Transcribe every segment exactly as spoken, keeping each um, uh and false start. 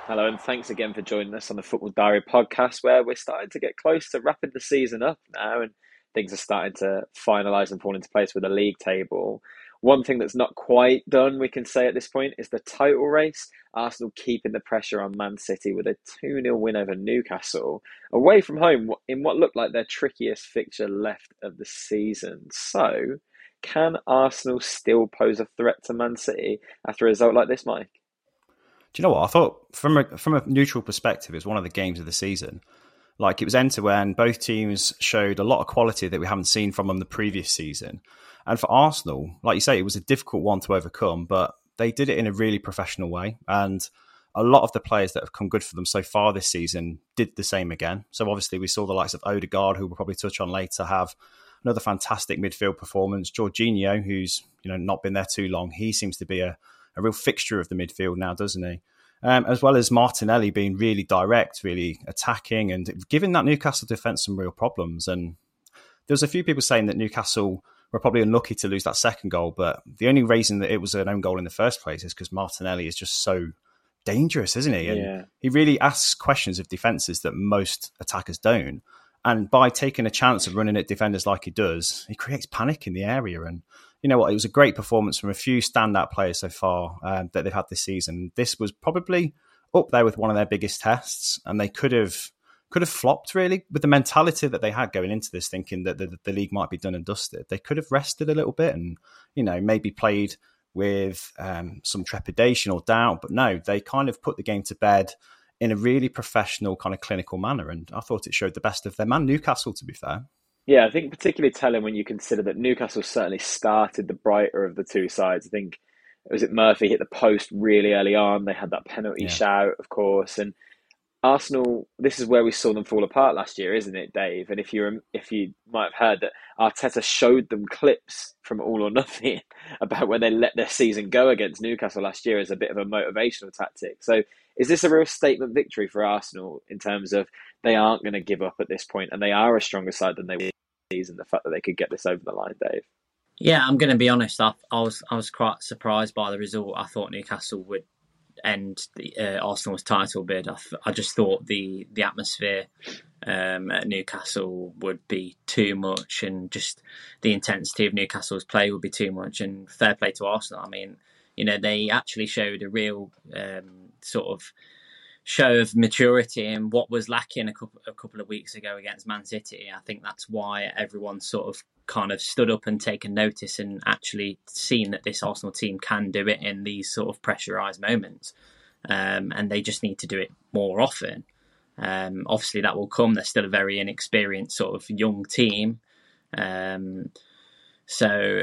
Hello, and thanks again for joining us on the Football Diary podcast, where we're starting to get close to wrapping the season up now, and things are starting to finalise and fall into place with the league table. One thing that's not quite done, we can say at this point, is the title race. Arsenal keeping the pressure on Man City with a two nil win over Newcastle, away from home in what looked like their trickiest fixture left of the season. So, can Arsenal still pose a threat to Man City after a result like this, Mike? Do you know what? I thought from a, from a neutral perspective, it was one of the games of the season. Like, it was end to end. Both teams showed a lot of quality that we haven't seen from them the previous season. And for Arsenal, like you say, it was a difficult one to overcome, but they did it in a really professional way. And a lot of the players that have come good for them so far this season did the same again. So obviously we saw the likes of Odegaard, who we'll probably touch on later, have another fantastic midfield performance. Jorginho, who's you know not been there too long, he seems to be a a real fixture of the midfield now, doesn't he? Um, as well as Martinelli being really direct, really attacking, and giving that Newcastle defence some real problems. And there was a few people saying that Newcastle were probably unlucky to lose that second goal, but the only reason that it was an own goal in the first place is because Martinelli is just so dangerous, isn't he? And yeah. he really asks questions of defences that most attackers don't. And by taking a chance of running at defenders like he does, he creates panic in the area. And you know what? It was a great performance from a few standout players so far um, that they've had this season. This was probably up there with one of their biggest tests, and they could have could have flopped really with the mentality that they had going into this, thinking that the, the league might be done and dusted. They could have rested a little bit and you know maybe played with um, some trepidation or doubt, but no, they kind of put the game to bed in a really professional kind of clinical manner, and I thought it showed the best of them and Newcastle, to be fair. Yeah, I think particularly telling when you consider that Newcastle certainly started the brighter of the two sides. I think, was it Murphy hit the post really early on? They had that penalty Yeah. shout, of course, and Arsenal. This is where we saw them fall apart last year, isn't it, Dave? And if you if you might have heard that Arteta showed them clips from All or Nothing about when they let their season go against Newcastle last year as a bit of a motivational tactic. So, is this a real statement victory for Arsenal in terms of they aren't going to give up at this point and they are a stronger side than they were? And the fact that they could get this over the line, Dave? Yeah, I'm going to be honest. I, I was I was quite surprised by the result. I thought Newcastle would end the, uh, Arsenal's title bid. I, I just thought the the atmosphere um, at Newcastle would be too much, and just the intensity of Newcastle's play would be too much. And fair play to Arsenal. I mean, you know, they actually showed a real um, sort of show of maturity and what was lacking a couple, a couple of weeks ago against Man City. I think that's why everyone sort of kind of stood up and taken notice and actually seen that this Arsenal team can do it in these sort of pressurised moments. Um, and they just need to do it more often. Um, obviously, that will come. They're still a very inexperienced sort of young team. Um, so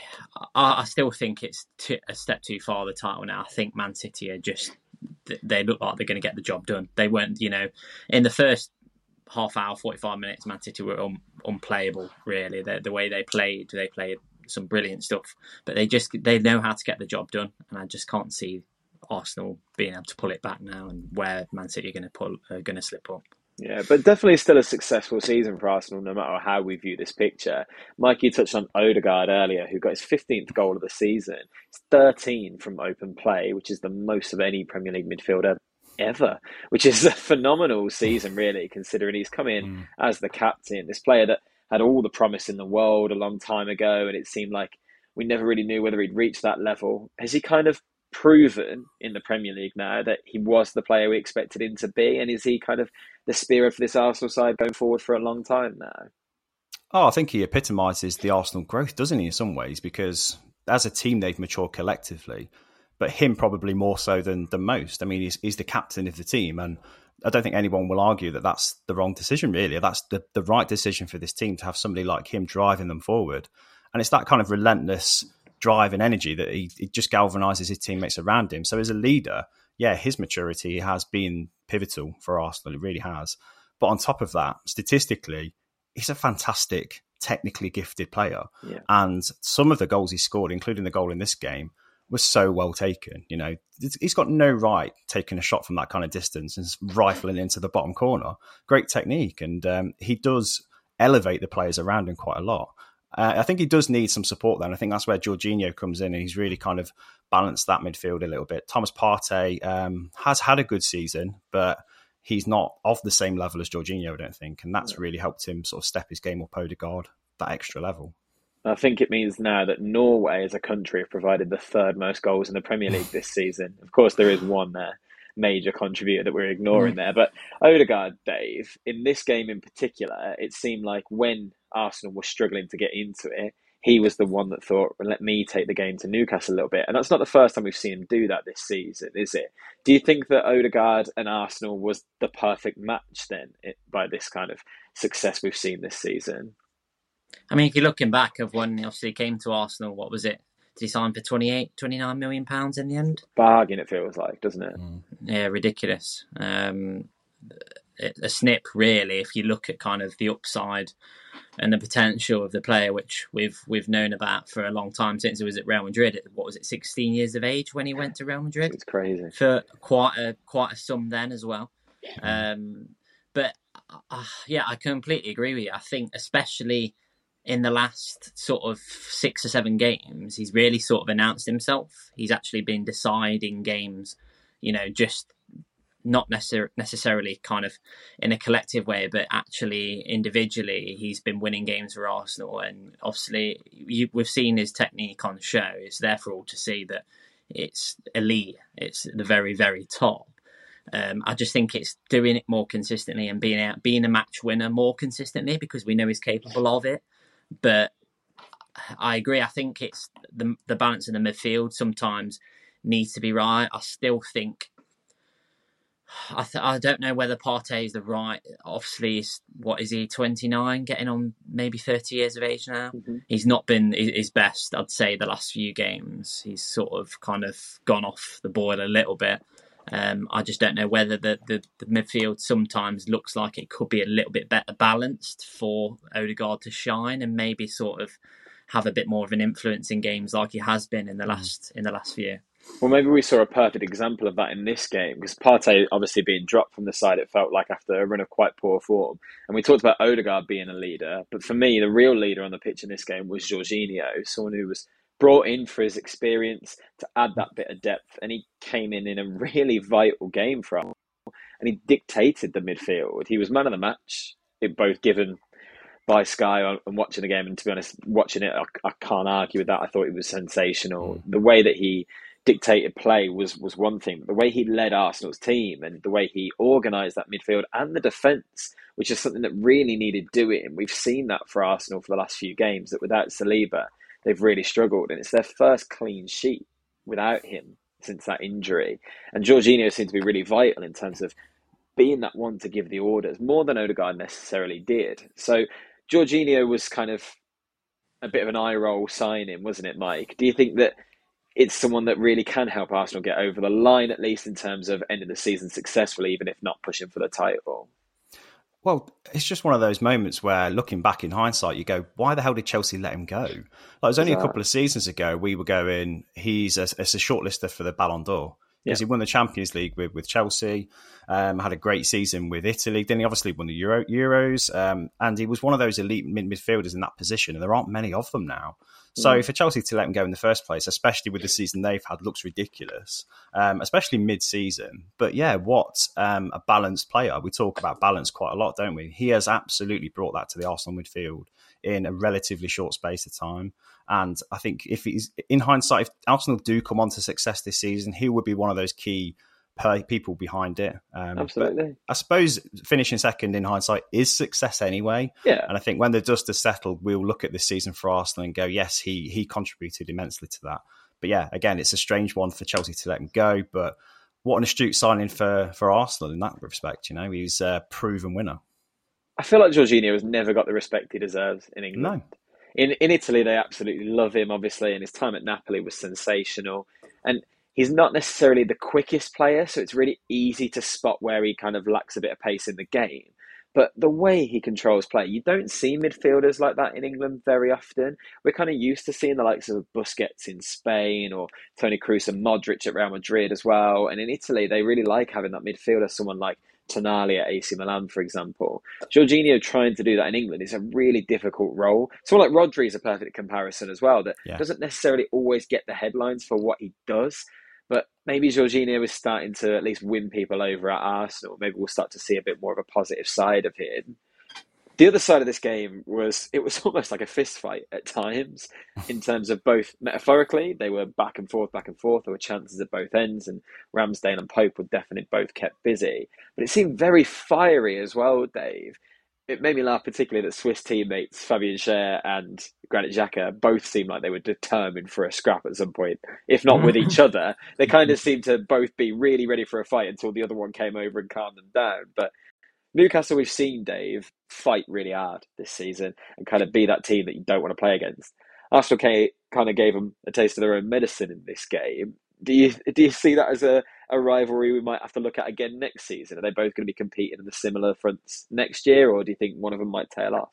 I, I still think it's t- a step too far, the title now. I think Man City are just... they look like they're going to get the job done. They weren't, you know, in the first half hour, forty-five minutes, Man City were un- unplayable, really. The, the way they played, they played some brilliant stuff, but they just, they know how to get the job done. And I just can't see Arsenal being able to pull it back now and where Man City are going to pull, are going to slip up. Yeah, but definitely still a successful season for Arsenal, no matter how we view this picture. Mike, you touched on Odegaard earlier, who got his fifteenth goal of the season. It's thirteen from open play, which is the most of any Premier League midfielder ever, which is a phenomenal season, really, considering he's come in mm. as the captain. This player that had all the promise in the world a long time ago, and it seemed like we never really knew whether he'd reach that level. Has he kind of proven in the Premier League now that he was the player we expected him to be? And is he kind of the spirit for this Arsenal side going forward for a long time now? Oh, I think he epitomises the Arsenal growth, doesn't he, in some ways? Because as a team, they've matured collectively, but him probably more so than, than most. I mean, he's, he's the captain of the team, and I don't think anyone will argue that that's the wrong decision, really. That's the, the right decision for this team, to have somebody like him driving them forward. And it's that kind of relentless drive and energy that he, he just galvanises his teammates around him. So as a leader, yeah, his maturity has been pivotal for Arsenal. It really has. But on top of that, statistically, he's a fantastic, technically gifted player. Yeah. And some of the goals he scored, including the goal in this game, was so well taken. You know, he's got no right taking a shot from that kind of distance and rifling into the bottom corner. Great technique. And um, he does elevate the players around him quite a lot. Uh, I think he does need some support there, and I think that's where Jorginho comes in, and he's really kind of balanced that midfield a little bit. Thomas Partey um, has had a good season, but he's not of the same level as Jorginho, I don't think, and that's really helped him sort of step his game up Odegaard that extra level. I think it means now that Norway as a country have provided the third most goals in the Premier League this season. Of course, there is one uh, major contributor that we're ignoring mm. there. But Odegaard, Dave, in this game in particular, it seemed like when Arsenal was struggling to get into it, he was the one that thought, well, let me take the game to Newcastle a little bit. And that's not the first time we've seen him do that this season, is it? Do you think that Odegaard and Arsenal was the perfect match then by this kind of success we've seen this season? I mean, if you're looking back of when obviously he came to Arsenal, what was it? Did he sign for twenty-eight, twenty-nine million pounds in the end? Bargain, it feels like, doesn't it? Mm. Yeah, ridiculous. Um, a snip, really, if you look at kind of the upside and the potential of the player, which we've we've known about for a long time since he was at Real Madrid. What was it, sixteen years of age when he went to Real Madrid? It's crazy. For quite a quite a sum then as well. Um, but uh, yeah, I completely agree with you. I think especially in the last sort of six or seven games, he's really sort of announced himself. He's actually been deciding games, you know, just not necessar- necessarily kind of in a collective way, but actually individually, he's been winning games for Arsenal. And obviously, you, we've seen his technique on show. It's there for all to see that it's elite. It's the very, very top. Um, I just think it's doing it more consistently and being out, being a match winner more consistently, because we know he's capable of it. But I agree. I think it's the the balance in the midfield sometimes needs to be right. I still think I th- I don't know whether Partey is the right. Obviously, he's, what is he? twenty-nine, getting on maybe thirty years of age now. Mm-hmm. He's not been his best, I'd say, the last few games. He's sort of kind of gone off the boil a little bit. Um, I just don't know whether the, the, the midfield sometimes looks like it could be a little bit better balanced for Odegaard to shine and maybe sort of have a bit more of an influence in games like he has been in the last in the last few. Well, maybe we saw a perfect example of that in this game, because Partey obviously being dropped from the side, it felt like after a run of quite poor form. And we talked about Odegaard being a leader, but for me, the real leader on the pitch in this game was Jorginho, someone who was brought in for his experience to add that bit of depth. And he came in in a really vital game for us. And he dictated the midfield. He was man of the match, it both given by Sky and watching the game. And to be honest, watching it, I, I can't argue with that. I thought it was sensational. Mm. The way that he dictated play was was one thing, but the way he led Arsenal's team and the way he organised that midfield and the defence, which is something that really needed doing. We've seen that for Arsenal for the last few games, that without Saliba, they've really struggled, and it's their first clean sheet without him since that injury. And Jorginho seemed to be really vital in terms of being that one to give the orders, more than Odegaard necessarily did. So Jorginho was kind of a bit of an eye roll signing, wasn't it, Mike? Do you think that it's someone that really can help Arsenal get over the line, at least in terms of ending the season successfully, even if not pushing for the title? Well, it's just one of those moments where, looking back in hindsight, you go, why the hell did Chelsea let him go? Like, it was only a couple of seasons ago, we were going, he's a, it's a shortlister for the Ballon d'Or. Because yeah. he won the Champions League with, with Chelsea, um, had a great season with Italy. Then he obviously won the Euro, Euros, um, and he was one of those elite mid- midfielders in that position, and there aren't many of them now. So mm. for Chelsea to let him go in the first place, especially with the season they've had, looks ridiculous, um, especially mid-season. But yeah, what um, a balanced player. We talk about balance quite a lot, don't we? He has absolutely brought that to the Arsenal midfield in a relatively short space of time. And I think if he's, in hindsight, if Arsenal do come on to success this season, he would be one of those key people behind it. Um, Absolutely. I suppose finishing second in hindsight is success anyway. Yeah. And I think when the dust has settled, we'll look at this season for Arsenal and go, yes, he he contributed immensely to that. But yeah, again, it's a strange one for Chelsea to let him go. But what an astute signing for, for Arsenal in that respect. You know, he's a proven winner. I feel like Jorginho has never got the respect he deserves in England. No. In in Italy, they absolutely love him, obviously, and his time at Napoli was sensational. And he's not necessarily the quickest player, so it's really easy to spot where he kind of lacks a bit of pace in the game. But the way he controls play, you don't see midfielders like that in England very often. We're kind of used to seeing the likes of Busquets in Spain or Toni Kroos and Modric at Real Madrid as well. And in Italy, they really like having that midfielder, someone like Tonali at A C Milan, for example. Jorginho trying to do that in England is a really difficult role. Someone like Rodri is a perfect comparison as well, that Yeah. doesn't necessarily always get the headlines for what he does, but maybe Jorginho is starting to at least win people over at Arsenal. Maybe we'll start to see a bit more of a positive side of him. The other side of this game was, it was almost like a fist fight at times in terms of both metaphorically, they were back and forth, back and forth. There were chances at both ends, and Ramsdale and Pope were definitely both kept busy. But it seemed very fiery as well, Dave. It made me laugh particularly that Swiss teammates Fabian Schär and Granit Xhaka both seemed like they were determined for a scrap at some point, if not with each other. They kind of seemed to both be really ready for a fight until the other one came over and calmed them down. But Newcastle, we've seen, Dave, fight really hard this season and kind of be that team that you don't want to play against. Arsenal kind of gave them a taste of their own medicine in this game. Do you do you see that as a, a rivalry we might have to look at again next season? Are they both going to be competing in the similar fronts next year, or do you think one of them might tail off?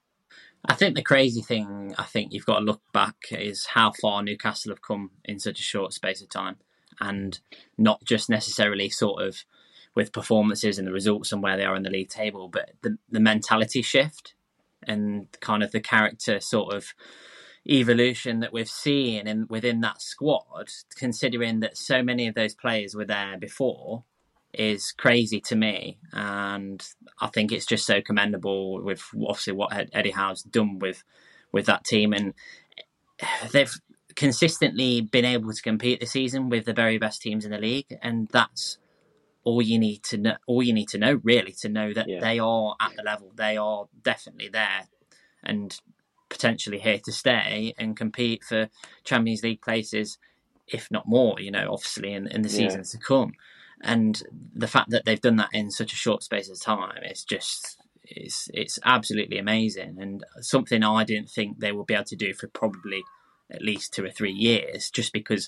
I think the crazy thing, I think you've got to look back, is how far Newcastle have come in such a short space of time, and not just necessarily sort of with performances and the results and where they are in the league table, but the, the mentality shift and kind of the character sort of evolution that we've seen in, within that squad, considering that so many of those players were there before, is crazy to me. And I think it's just so commendable with obviously what Eddie Howe's done with, with that team. And they've consistently been able to compete this season with the very best teams in the league. And that's all you need to know, all you need to know really, to know that yeah. they are at the level, they are definitely there and potentially here to stay and compete for Champions League places, if not more, you know, obviously in, in the seasons yeah. to come. And the fact that they've done that in such a short space of time is just, it's, it's absolutely amazing, and something I didn't think they would be able to do for probably at least two or three years, just because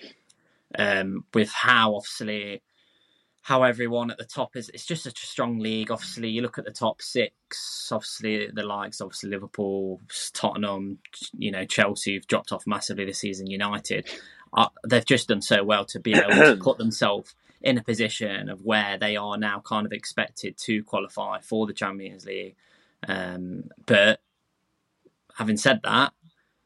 um, with how obviously how everyone at the top is, it's just such a strong league. Obviously, you look at the top six, obviously the likes, obviously Liverpool, Tottenham, you know, Chelsea have dropped off massively this season, United. Uh, they've just done so well to be able to put themselves in a position of where they are now kind of expected to qualify for the Champions League. Um, but having said that,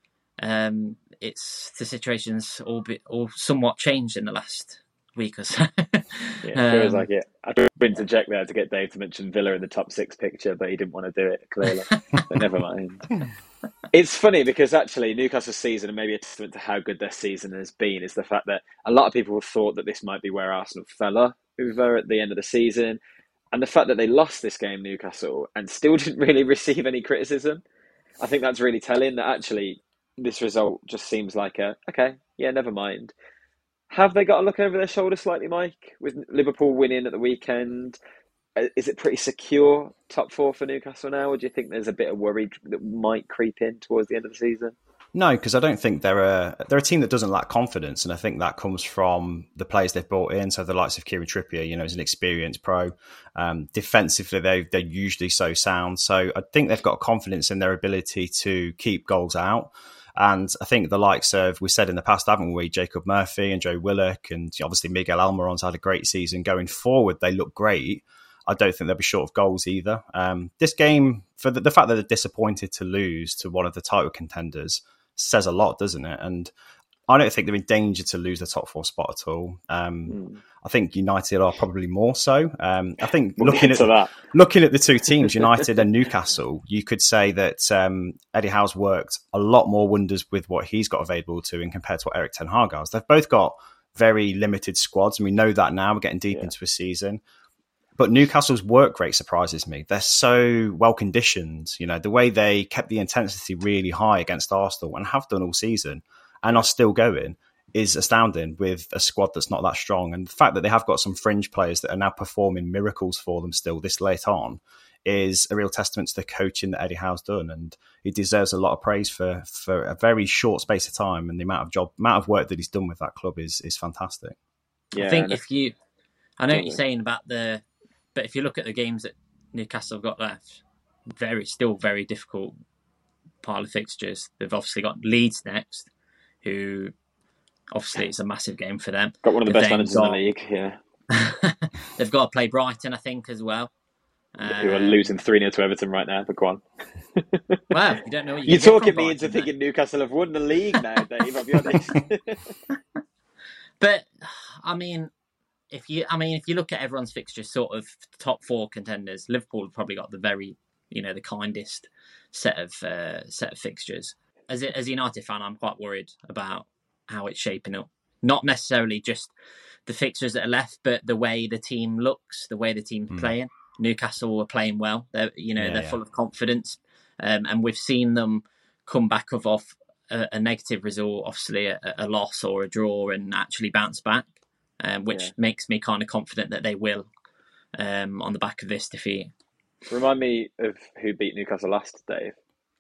um, it's the situation's all, be, all somewhat changed in the last week or so. Yeah, it feels um, like it. I tried to interject there to get Dave to mention Villa in the top six picture, but he didn't want to do it, clearly. But never mind. It's funny because actually Newcastle's season, and maybe a testament to how good their season has been, is the fact that a lot of people have thought that this might be where Arsenal fell over at the end of the season. And the fact that they lost this game, Newcastle, and still didn't really receive any criticism, I think that's really telling that actually this result just seems like a, okay, yeah, never mind. Have they got to look over their shoulder slightly, Mike, with Liverpool winning at the weekend? Is it pretty secure top four for Newcastle now, or do you think there's a bit of worry that might creep in towards the end of the season? No, because I don't think they're a they're a team that doesn't lack confidence, and I think that comes from the players they've brought in. So the likes of Kieran Trippier, you know, is an experienced pro. Um, defensively, they they're usually so sound. So I think they've got confidence in their ability to keep goals out. And I think the likes of, we said in the past, haven't we, Jacob Murphy and Joe Willock, and obviously Miguel Almiron's had a great season. Going forward, they look great. I don't think they'll be short of goals either. Um, this game, for the, the fact that they're disappointed to lose to one of the title contenders, says a lot, doesn't it? And I don't think they're in danger to lose the top four spot at all. Um, mm. I think United are probably more so. Um, I think we'll looking at that. looking at the two teams, United and Newcastle, you could say that um, Eddie Howe's worked a lot more wonders with what he's got available to him compared to what Erik ten Hag has. They've both got very limited squads, and we know that now. We're getting deep yeah. into a season. But Newcastle's work rate surprises me. They're so well conditioned. You know, the way they kept the intensity really high against Arsenal and have done all season and are still going is astounding with a squad that's not that strong. And the fact that they have got some fringe players that are now performing miracles for them still this late on is a real testament to the coaching that Eddie Howe's done. And he deserves a lot of praise for, for a very short space of time. And the amount of job, amount of work that he's done with that club is, is fantastic. Yeah, I think if you, I know what you're saying about the, but if you look at the games that Newcastle have got left, very still very difficult pile of fixtures. They've obviously got Leeds next, who obviously it's a massive game for them. Got one of the They've best managers got, in the league, yeah. They've got to play Brighton, I think, as well. Who are losing three nil to Everton right now, but go on. Well, you don't know what You're you're going to get talking from me into Brighton, thinking Newcastle have won the league now, Dave, I'll be honest. But, I mean, if you, I mean, if you look at everyone's fixtures, sort of top four contenders, Liverpool have probably got the very, you know, the kindest set of uh, set of fixtures. As a, as a United fan, I'm quite worried about how it's shaping up. Not necessarily just the fixtures that are left, but the way the team looks, the way the team's mm. playing. Newcastle are playing well. They're, you know, yeah, they're yeah. full of confidence, um, and we've seen them come back of off a, a negative result, obviously a, a loss or a draw, and actually bounce back, um, which yeah. makes me kind of confident that they will um, on the back of this defeat. Remind me of who beat Newcastle last, Dave.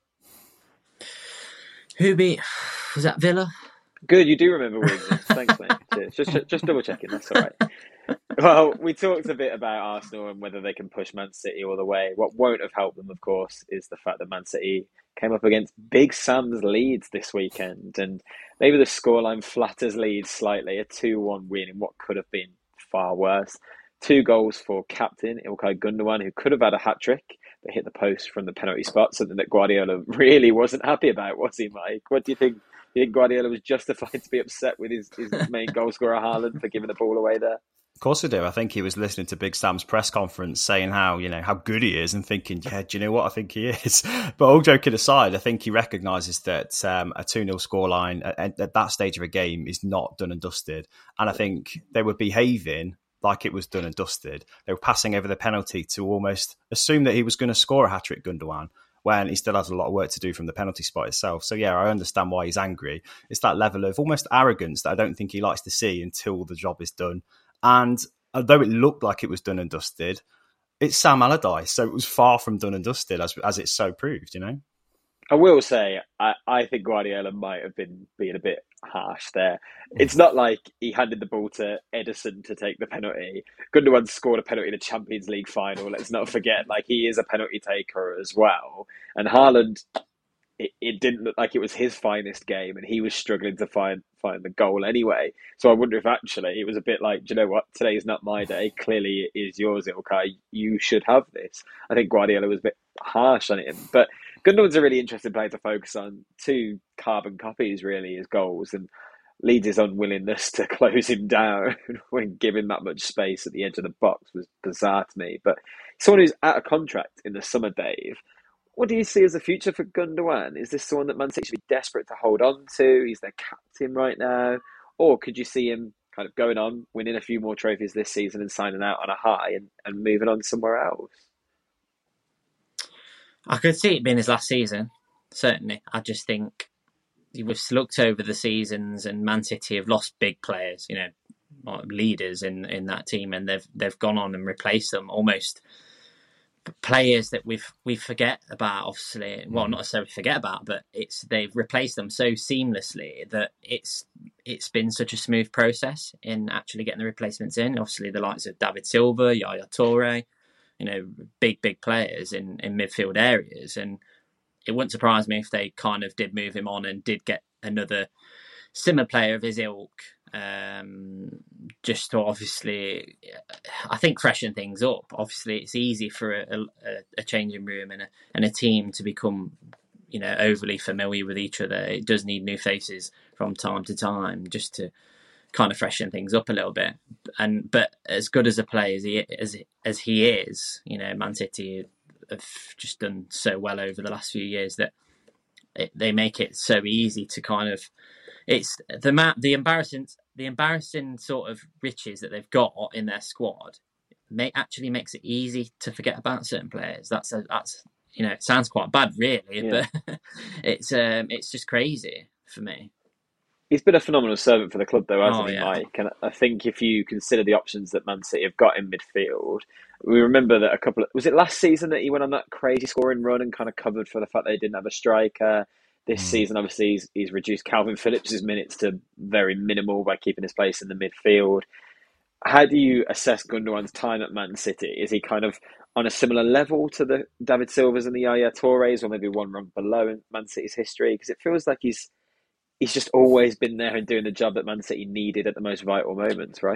Who beat? Was that Villa? Good, you do remember Wiggins. Thanks, mate. Cheers. Just, just double checking. That's all right. Well, we talked a bit about Arsenal and whether they can push Man City all the way. What won't have helped them, of course, is the fact that Man City came up against Big Sam's Leeds this weekend. And maybe the scoreline flatters Leeds slightly. A two one win in what could have been far worse. Two goals for captain Ilkay Gundogan, who could have had a hat-trick, but hit the post from the penalty spot, something that Guardiola really wasn't happy about, was he, Mike? What do you think? Do you think Guardiola was justified to be upset with his, his main goal scorer, Haaland, for giving the ball away there? Of course I do. I think he was listening to Big Sam's press conference saying how, you know, how good he is and thinking, yeah, do you know what? I think he is. But all joking aside, I think he recognises that um, a two nil scoreline at, at that stage of a game is not done and dusted. And I think they were behaving like it was done and dusted. They were passing over the penalty to almost assume that he was going to score a hat-trick, Gundogan, when he still has a lot of work to do from the penalty spot itself. So, yeah, I understand why he's angry. It's that level of almost arrogance that I don't think he likes to see until the job is done. And although it looked like it was done and dusted, it's Sam Allardyce, so it was far from done and dusted, as as it's so proved, you know? I will say, I, I think Guardiola might have been being a bit harsh there. It's not like he handed the ball to Ederson to take the penalty. Gundogan scored a penalty in the Champions League final, let's not forget. Like, he is a penalty taker as well. And Haaland, it, it didn't look like it was his finest game, and he was struggling to find find the goal anyway. So I wonder if actually it was a bit like, do you know what, today's not my day. Clearly it is yours, Ilkay. You should have this. I think Guardiola was a bit harsh on him. But Gundogan's a really interesting player to focus on. Two carbon copies, really, his goals, and Leeds' unwillingness to close him down when given that much space at the edge of the box was bizarre to me. But someone who's out of contract in the summer, Dave, what do you see as the future for Gundogan? Is this someone that Man City should be desperate to hold on to? He's their captain right now. Or could you see him kind of going on, winning a few more trophies this season and signing out on a high and, and moving on somewhere else? I could see it being his last season, certainly. I just think we've looked over the seasons and Man City have lost big players, you know, leaders in, in that team, and they've they've gone on and replaced them almost. Players that we've we forget about, obviously, well, not necessarily forget about, but it's they've replaced them so seamlessly that it's it's been such a smooth process in actually getting the replacements in. Obviously, the likes of David Silva, Yaya Toure, you know, big big players in, in midfield areas, and it wouldn't surprise me if they kind of did move him on and did get another similar player of his ilk. Um, just to obviously, I think, freshen things up. Obviously, it's easy for a, a, a changing room and a, and a team to become, you know, overly familiar with each other. It does need new faces from time to time just to kind of freshen things up a little bit. And but as good as a player as he as as he is, you know, Man City have just done so well over the last few years that it, they make it so easy to kind of. It's the ma- the embarrassing the embarrassing sort of riches that they've got in their squad. May actually makes it easy to forget about certain players. That's a, that's you know, it sounds quite bad, really, yeah. but it's um it's just crazy for me. He's been a phenomenal servant for the club, though, hasn't oh, he, yeah. Mike? And I think if you consider the options that Man City have got in midfield, we remember that a couple of was it last season that he went on that crazy scoring run and kind of covered for the fact they didn't have a striker. This mm. season, obviously, he's, he's reduced Calvin Phillips' minutes to very minimal by keeping his place in the midfield. How do you assess Gundogan's time at Man City? Is he kind of on a similar level to the David Silvas and the Yaya Toures, or maybe one rung below in Man City's history? Because it feels like he's he's just always been there and doing the job that Man City needed at the most vital moments, right?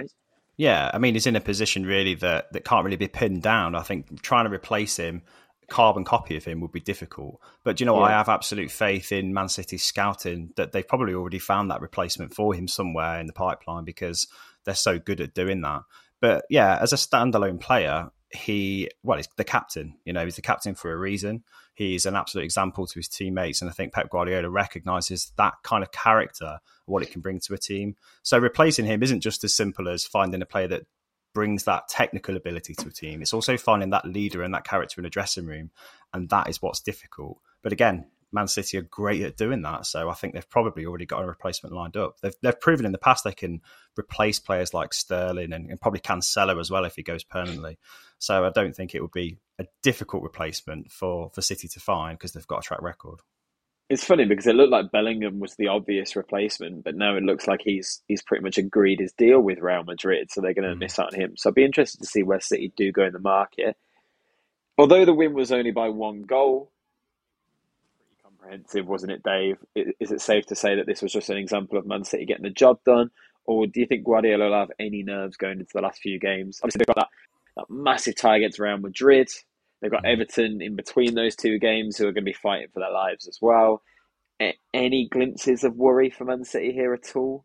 Yeah, I mean, he's in a position really that, that can't really be pinned down. I think trying to replace him, carbon copy of him, would be difficult. But do you know what? Yeah. I have absolute faith in Man City's scouting that they've probably already found that replacement for him somewhere in the pipeline because they're so good at doing that. But yeah, as a standalone player, he, well, he's the captain. You know, he's the captain for a reason. He's an absolute example to his teammates. And I think Pep Guardiola recognises that kind of character, what it can bring to a team. So replacing him isn't just as simple as finding a player that brings that technical ability to a team. It's also finding that leader and that character in a dressing room. And that is what's difficult. But again, Man City are great at doing that. So I think they've probably already got a replacement lined up. They've, they've proven in the past they can replace players like Sterling and, and probably Cancelo as well if he goes permanently. So I don't think it would be a difficult replacement for, for City to find because they've got a track record. It's funny because it looked like Bellingham was the obvious replacement, but now it looks like he's he's pretty much agreed his deal with Real Madrid, so they're going to mm. miss out on him. So I'd be interested to see where City do go in the market. Although the win was only by one goal, pretty comprehensive, wasn't it, Dave? Is it safe to say that this was just an example of Man City getting the job done, or do you think Guardiola will have any nerves going into the last few games? Obviously, they've got that, that massive tie against Real Madrid. They've got Everton in between those two games who are going to be fighting for their lives as well. Any glimpses of worry for Man City here at all?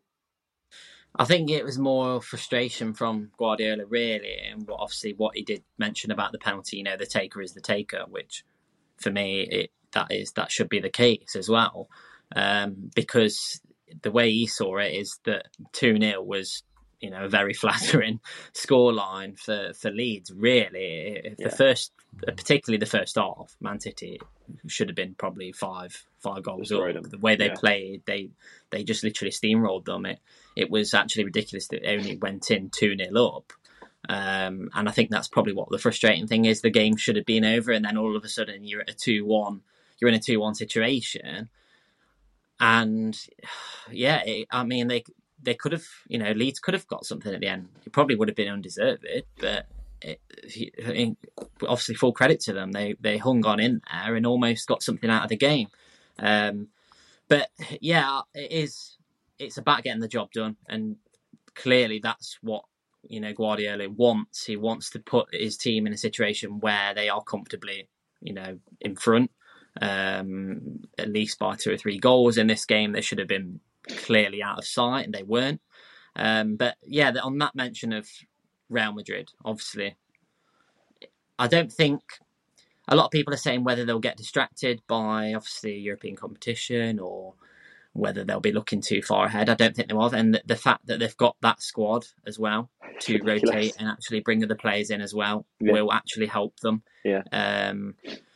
I think it was more frustration from Guardiola, really, and obviously what he did mention about the penalty. You know, the taker is the taker, which for me, it, that is that should be the case as well, um, because the way he saw it is that two nil was, you know, a very flattering scoreline for, for Leeds, really. The yeah. first, particularly the first half, Man City should have been probably five five goals up. The way they yeah. played, they they just literally steamrolled them. It it was actually ridiculous that they only went in two nil up. Um, and I think that's probably what the frustrating thing is. The game should have been over, and then all of a sudden you're at a two one, you're in a two one situation. And yeah, it, I mean, they they could have, you know, Leeds could have got something at the end. It probably would have been undeserved, but it, it, obviously full credit to them. They they hung on in there and almost got something out of the game. Um, but yeah, it is. It's about getting the job done, and clearly that's what, you know, Guardiola wants. He wants to put his team in a situation where they are comfortably, you know, in front, um, at least by two or three goals. In this game, they should have been clearly out of sight, and they weren't. Um, but yeah, on that mention of Real Madrid, obviously, I don't think a lot of people are saying whether they'll get distracted by obviously European competition or whether they'll be looking too far ahead. I don't think they will. And the, the fact that they've got that squad as well to rotate and actually bring other players in as well yeah. will actually help them. Yeah. Um,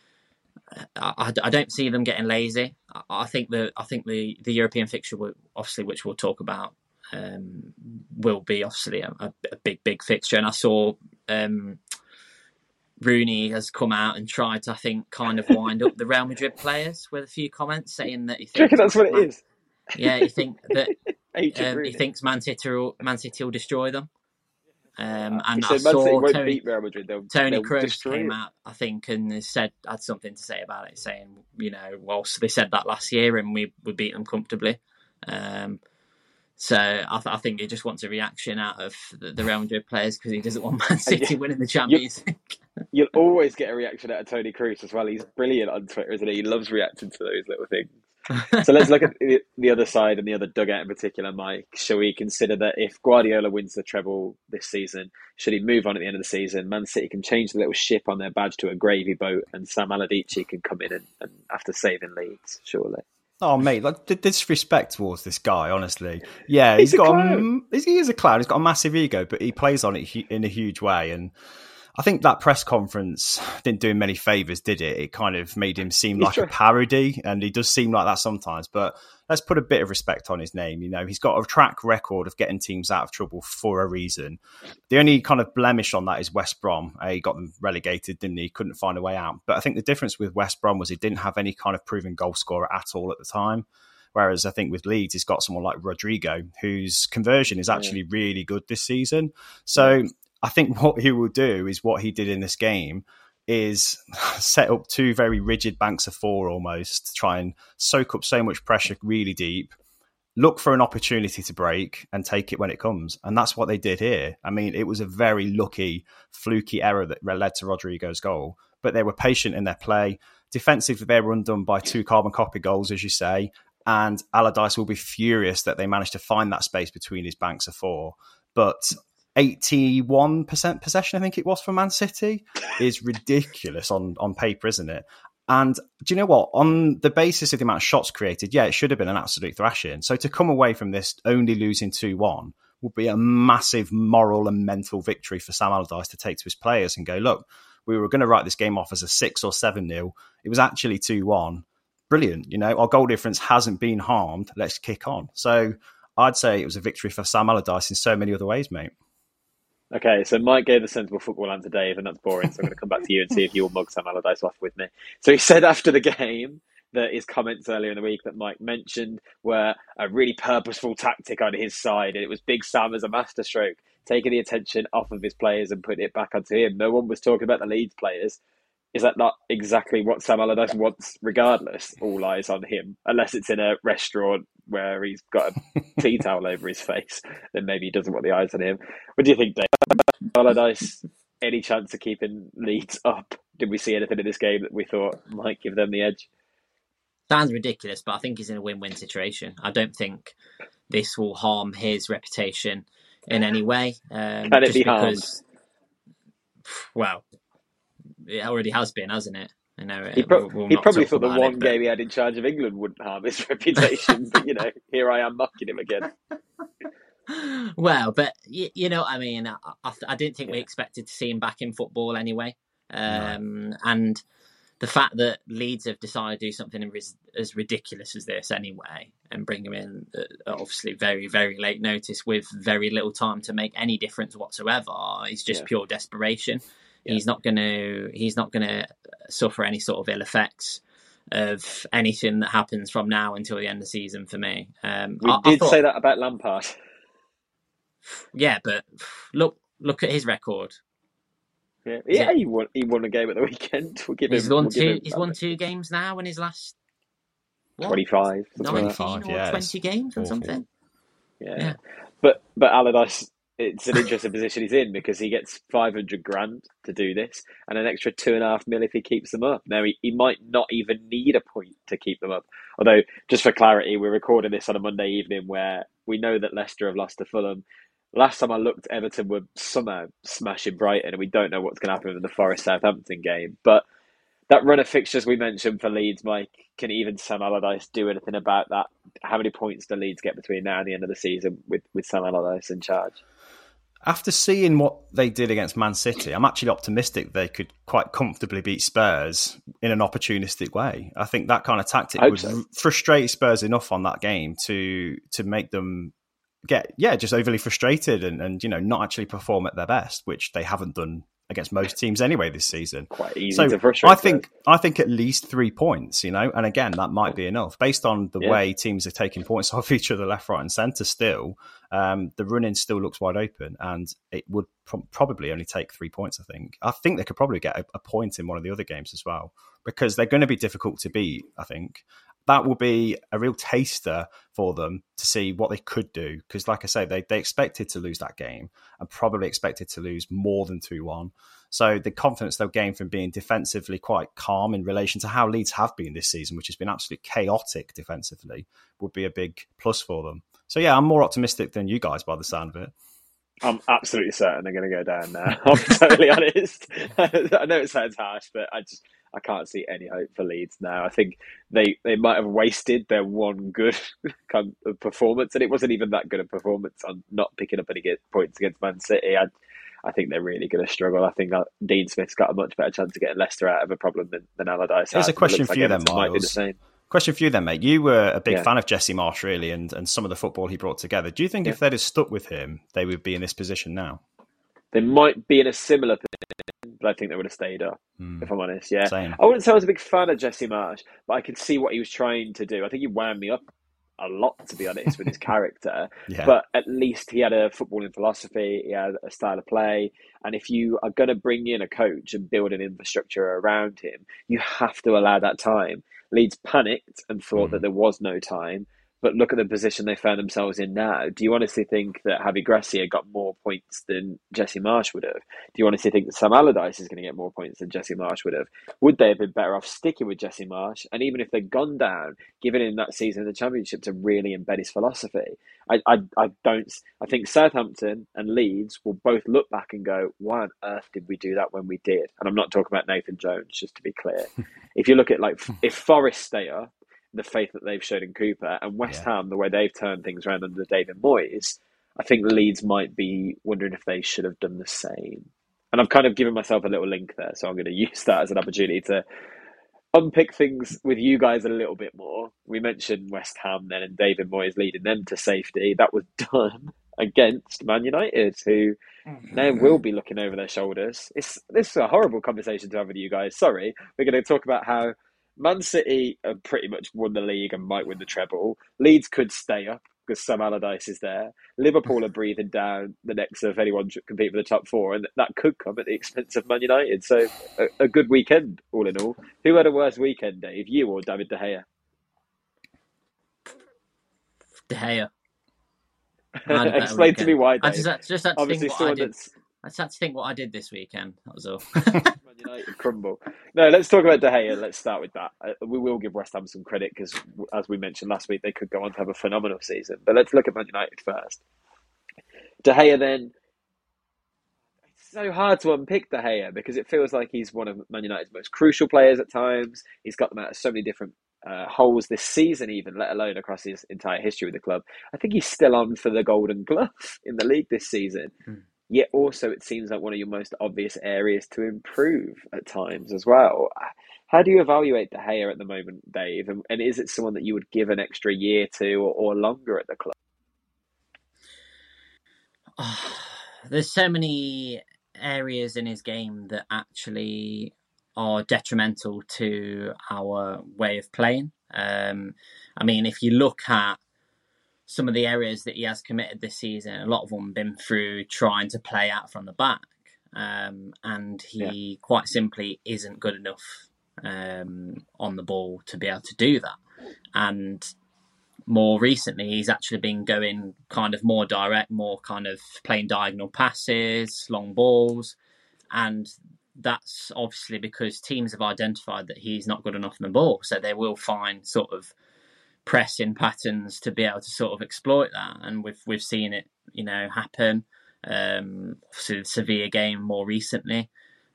I, I don't see them getting lazy. I, I think the I think the, the European fixture, will, obviously, which we'll talk about, um, will be obviously a, a, a big big fixture. And I saw um, Rooney has come out and tried to, I think, kind of wind up the Real Madrid players with a few comments saying that he thinks, do you reckon that's what it Man, is? Yeah, you think that um, he thinks Man City will, Man City will destroy them. Um, and I saw won't Tony, beat Real Madrid. They'll, Tony they'll Kroos came it. out, I think, and said had something to say about it, saying, you know, well, so they said that last year and we we beat them comfortably. Um, so I, th- I think he just wants a reaction out of the, the Real Madrid players because he doesn't want Man City you, winning the Champions League. You'll always get a reaction out of Tony Kroos as well. He's brilliant on Twitter, isn't he? He loves reacting to those little things. So let's look at the other side and the other dugout in particular, Mike. Shall we consider that if Guardiola wins the treble this season, should he move on at the end of the season, Man City can change the little ship on their badge to a gravy boat and Sam Allardyce can come in and, and after saving Leeds, surely? Oh, mate, like disrespect towards this guy, honestly. Yeah, he's, he's got a, a, he is a clown. He's got a massive ego, but he plays on it in a huge way. And I think that press conference didn't do him many favours, did it? It kind of made him seem like a parody, and he does seem like that sometimes. But let's put a bit of respect on his name. You know, he's got a track record of getting teams out of trouble for a reason. The only kind of blemish on that is West Brom. He got them relegated, didn't he? Couldn't find a way out. But I think the difference with West Brom was he didn't have any kind of proven goal scorer at all at the time. Whereas I think with Leeds, he's got someone like Rodrigo, whose conversion is actually yeah. really good this season. So yeah. I think what he will do is what he did in this game is set up two very rigid banks of four almost, to try and soak up so much pressure really deep, look for an opportunity to break and take it when it comes. And that's what they did here. I mean, it was a very lucky, fluky error that led to Rodrigo's goal, but they were patient in their play. Defensively, they were undone by two carbon copy goals, as you say, and Allardyce will be furious that they managed to find that space between his banks of four. But eighty-one percent possession, I think it was, for Man City, is ridiculous on, on paper, isn't it? And do you know what? On the basis of the amount of shots created, yeah, it should have been an absolute thrashing. So to come away from this only losing two one would be a massive moral and mental victory for Sam Allardyce to take to his players and go, look, we were going to write this game off as a six or seven nil. It was actually two one. Brilliant. You know, our goal difference hasn't been harmed. Let's kick on. So I'd say it was a victory for Sam Allardyce in so many other ways, mate. Okay, so Mike gave the sensible football answer, Dave, and that's boring. So I'm going to come back to you and see if you'll mug Sam Allardyce off with me. So he said after the game that his comments earlier in the week that Mike mentioned were a really purposeful tactic on his side, and it was Big Sam as a masterstroke, taking the attention off of his players and putting it back onto him. No one was talking about the Leeds players. Is that not exactly what Sam Allardyce wants regardless? All eyes on him, unless it's in a restaurant where he's got a tea towel over his face, then maybe he doesn't want the eyes on him. What do you think, Dave? Allardyce, any chance of keeping Leeds up? Did we see anything in this game that we thought might give them the edge? Sounds ridiculous, but I think he's in a win-win situation. I don't think this will harm his reputation in any way. Um, Can it just be because, harmed? Well, it already has been, hasn't it? I know. He, pro- we'll, we'll he probably thought the one it, game he had in charge of England wouldn't harm his reputation, but you know, here I am mocking him again. Well, but you, you know what I mean. I, I, I didn't think yeah. we expected to see him back in football anyway, um, no. and the fact that Leeds have decided to do something as, as ridiculous as this anyway, and bring him in, uh, obviously very, very late notice with very little time to make any difference whatsoever, is just yeah. pure desperation. Yeah. He's not going to. He's not going to suffer any sort of ill effects of anything that happens from now until the end of the season. For me, um, we I, did I thought, say that about Lampard. Yeah, but look, look at his record. Yeah, yeah, it, he won. He won a game at the weekend. We'll give he's him, won we'll two. Him he's won two games now in his last what? twenty-five, nineteen or yeah, twenty games or awful. something. Yeah. yeah, but but Allardyce, it's an interesting position he's in because he gets five hundred grand to do this and an extra two and a half mil if he keeps them up. Now, he, he might not even need a point to keep them up. Although, just for clarity, we're recording this on a Monday evening where we know that Leicester have lost to Fulham. Last time I looked, Everton were somehow smashing Brighton, and we don't know what's going to happen in the Forest Southampton game. But that run of fixtures we mentioned for Leeds, Mike, can even Sam Allardyce do anything about that? How many points do Leeds get between now and the end of the season with, with Sam Allardyce in charge? After seeing what they did against Man City, I'm actually optimistic they could quite comfortably beat Spurs in an opportunistic way. I think that kind of tactic would so. frustrate Spurs enough on that game to to make them get, yeah, just overly frustrated and, and, you know, not actually perform at their best, which they haven't done against most teams anyway this season. Quite easy so to frustrate. I think I think at least three points, you know, and again, that might be enough based on the yeah. way teams are taking points off each other left, right and centre still. Um, the run-in still looks wide open and it would pro- probably only take three points, I think. I think they could probably get a, a point in one of the other games as well because they're going to be difficult to beat, I think. That will be a real taster for them to see what they could do. Because like I say, they, they expected to lose that game and probably expected to lose more than two one. So the confidence they'll gain from being defensively quite calm in relation to how Leeds have been this season, which has been absolutely chaotic defensively, would be a big plus for them. So yeah, I'm more optimistic than you guys by the sound of it. I'm absolutely certain they're going to go down now. I'm totally honest. I know it sounds harsh, but I just I can't see any hope for Leeds now. I think they, they might have wasted their one good kind of performance, and it wasn't even that good a performance on not picking up any points against Man City. I, I think they're really going to struggle. I think that Dean Smith's got a much better chance of getting Leicester out of a problem than, than Allardyce. Here's a question for like you then, Miles. Might do the same. Question for you then, mate. You were a big yeah. fan of Jesse Marsch, really, and, and some of the football he brought together. Do you think yeah. if they'd have stuck with him, they would be in this position now? They might be in a similar position, but I think they would have stayed up, mm. if I'm honest. Yeah, Same. I wouldn't say I was a big fan of Jesse Marsch, but I could see what he was trying to do. I think he wound me up a lot, to be honest, with his character. Yeah. But at least he had a footballing philosophy, he had a style of play. And if you are going to bring in a coach and build an infrastructure around him, you have to allow that time. Leeds panicked and thought mm. that there was no time, but look at the position they found themselves in now. Do you honestly think that Javi Gracia got more points than Jesse Marsch would have? Do you honestly think that Sam Allardyce is going to get more points than Jesse Marsch would have? Would they have been better off sticking with Jesse Marsch? And even if they'd gone down, giving him that season in the Championship to really embed his philosophy? I, I, I don't. I think Southampton and Leeds will both look back and go, why on earth did we do that when we did? And I'm not talking about Nathan Jones, just to be clear. If you look at, like, if Forest stay up, the faith that they've showed in Cooper, and West yeah. Ham, the way they've turned things around under David Moyes, I think Leeds might be wondering if they should have done the same. And I've kind of given myself a little link there, so I'm going to use that as an opportunity to unpick things with you guys a little bit more. We mentioned West Ham then and David Moyes leading them to safety. That was done against Man United, who now will be looking over their shoulders. It's This is a horrible conversation to have with you guys. Sorry. We're going to talk about how Man City have pretty much won the league and might win the treble. Leeds could stay up because Sam Allardyce is there. Liverpool are breathing down the necks of anyone to compete for the top four, and that could come at the expense of Man United. So a, a good weekend, all in all. Who had a worse weekend, Dave? You or David De Gea? De Gea. Explain to me why, Dave. I just, I just had to Obviously, think what I did. That's... I just had to think what I did this weekend. That was all. Man United crumble. No, let's talk about De Gea. Let's start with that. Uh, we will give West Ham some credit because, as we mentioned last week, they could go on to have a phenomenal season. But let's look at Man United first. De Gea, then. It's so hard to unpick De Gea because it feels like he's one of Man United's most crucial players at times. He's got them out of so many different uh, holes this season, even, let alone across his entire history with the club. I think he's still on for the Golden Glove in the league this season. Mm. Yet also it seems like one of your most obvious areas to improve at times as well. How do you evaluate De Gea at the moment, Dave? And, and is it someone that you would give an extra year to or, or longer at the club? Oh, there's so many areas in his game that actually are detrimental to our way of playing. Um, I mean, if you look at some of the areas that he has committed this season, a lot of them been through trying to play out from the back. Um, and he yeah. quite simply isn't good enough um, on the ball to be able to do that. And more recently, he's actually been going kind of more direct, more kind of playing diagonal passes, long balls. And that's obviously because teams have identified that he's not good enough on the ball. So they will find sort of pressing patterns to be able to sort of exploit that, and we've we've seen it, you know, happen. Um, obviously, the Sevilla game more recently.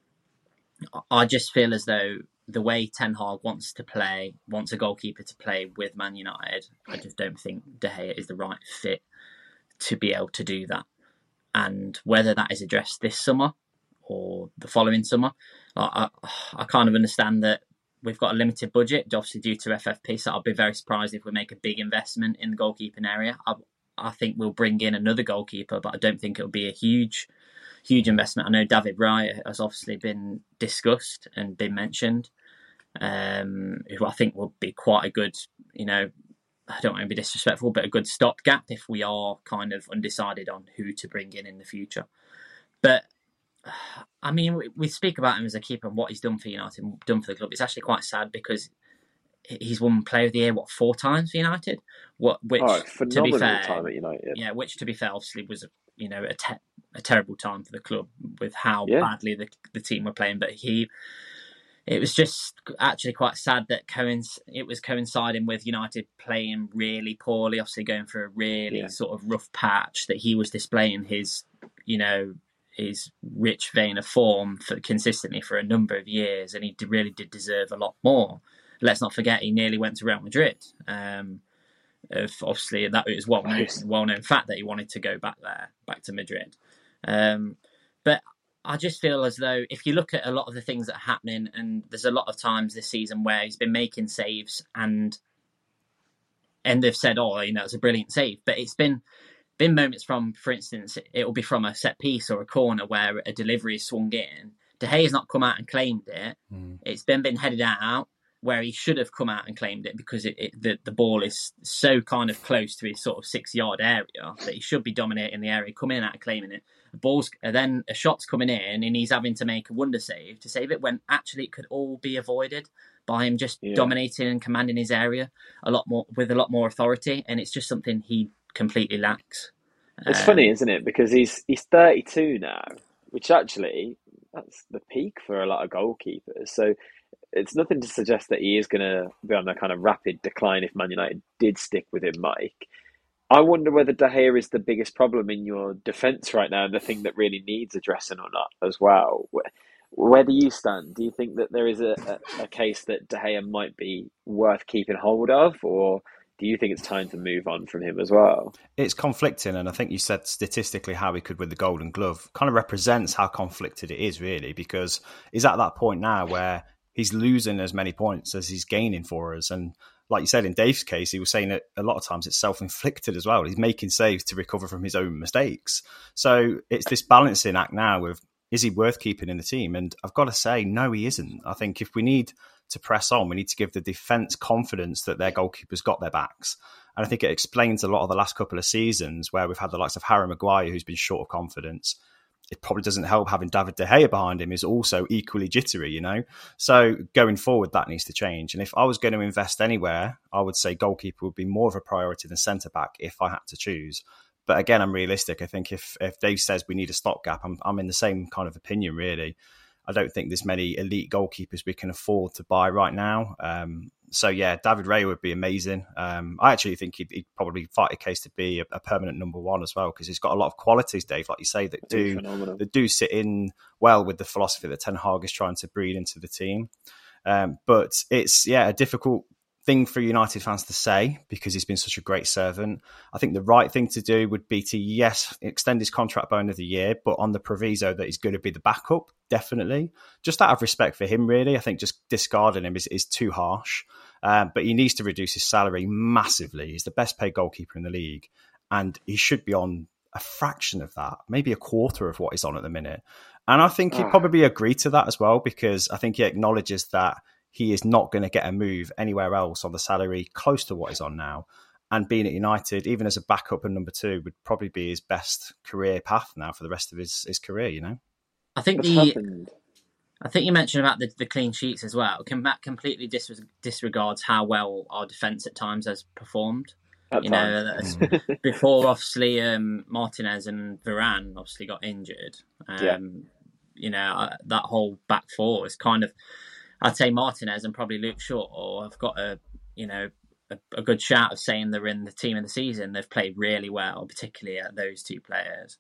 I just feel as though the way Ten Hag wants to play, wants a goalkeeper to play with Man United, I just don't think De Gea is the right fit to be able to do that. And whether that is addressed this summer or the following summer, I I, I kind of understand that. We've got a limited budget, obviously due to F F P, so I'll be very surprised if we make a big investment in the goalkeeping area. I, I think we'll bring in another goalkeeper, but I don't think it'll be a huge, huge investment. I know David Raya has obviously been discussed and been mentioned, um, who I think will be quite a good, you know, I don't want to be disrespectful, but a good stopgap if we are kind of undecided on who to bring in in the future. But I mean, we speak about him as a keeper and what he's done for United, done for the club. It's actually quite sad because he's won Player of the Year, what, four times for United? What, which, oh, to be fair, time at United. Yeah, which to be fair, obviously was, you know, a, te- a terrible time for the club with how yeah. badly the the team were playing. But he, it was just actually quite sad that coinc- it was coinciding with United playing really poorly, obviously going through a really yeah. sort of rough patch, that he was displaying his, you know, his rich vein of form for consistently for a number of years, and he really did deserve a lot more. Let's not forget he nearly went to Real Madrid. Um, if obviously that was well known, well known fact that he wanted to go back there, back to Madrid. Um, but I just feel as though if you look at a lot of the things that are happening, and there's a lot of times this season where he's been making saves, and and they've said, "Oh, you know, it's a brilliant save," but it's been. Been moments from, for instance, it will be from a set piece or a corner where a delivery is swung in. De Gea's not come out and claimed it. Mm. It's been been headed out, where he should have come out and claimed it because it, it, the, the ball is so kind of close to his sort of six-yard area that he should be dominating the area, coming out and claiming it. The ball's, then a shot's coming in and he's having to make a wonder save to save it when actually it could all be avoided by him just yeah. dominating and commanding his area a lot more with a lot more authority, and it's just something he completely lacks. It's um, funny, isn't it? Because he's he's thirty-two now, which actually that's the peak for a lot of goalkeepers. So it's nothing to suggest that he is going to be on a kind of rapid decline if Man United did stick with him, Mike. I wonder whether De Gea is the biggest problem in your defence right now and the thing that really needs addressing or not as well. Where, where do you stand? Do you think that there is a, a, a case that De Gea might be worth keeping hold of, or do you think it's time to move on from him as well? It's conflicting, and I think you said statistically how he could win the Golden Glove kind of represents how conflicted it is, really, because he's at that point now where he's losing as many points as he's gaining for us. And like you said, in Dave's case, he was saying that a lot of times it's self-inflicted as well. He's making saves to recover from his own mistakes. So it's this balancing act now of, is he worth keeping in the team? And I've got to say, no, he isn't. I think if we need to press on, we need to give the defence confidence that their goalkeepers got their backs. And I think it explains a lot of the last couple of seasons where we've had the likes of Harry Maguire, who's been short of confidence. It probably doesn't help having David De Gea behind him is also equally jittery, you know? So going forward, that needs to change. And if I was going to invest anywhere, I would say goalkeeper would be more of a priority than centre-back if I had to choose. But again, I'm realistic. I think if, if Dave says we need a stopgap, I'm, I'm in the same kind of opinion, really. I don't think there's many elite goalkeepers we can afford to buy right now. Um, so, yeah, David Raya would be amazing. Um, I actually think he'd, he'd probably fight a case to be a, a permanent number one as well, because he's got a lot of qualities, Dave, like you say, that do that do sit in well with the philosophy that Ten Hag is trying to breed into the team. Um, but it's, yeah, a difficult thing for United fans to say because he's been such a great servant. I think the right thing to do would be to, yes, extend his contract by another year, but on the proviso that he's going to be the backup, definitely. Just out of respect for him, really. I think just discarding him is, is too harsh. Um, but he needs to reduce his salary massively. He's the best paid goalkeeper in the league, and he should be on a fraction of that, maybe a quarter of what he's on at the minute. And I think he'd probably agree to that as well, because I think he acknowledges that he is not going to get a move anywhere else on the salary close to what he's on now. And being at United, even as a backup and number two, would probably be his best career path now for the rest of his, his career, you know? I think What's the happened? I think you mentioned about the, the clean sheets as well. That completely dis- disregards how well our defence at times has performed. At you times. know, before obviously um, Martinez and Varane obviously got injured. Um, Yeah. You know, that whole back four is kind of, I'd say Martinez and probably Luke Shaw have got a, you know, a, a good shout of saying they're in the team of the season. They've played really well, particularly at those two players.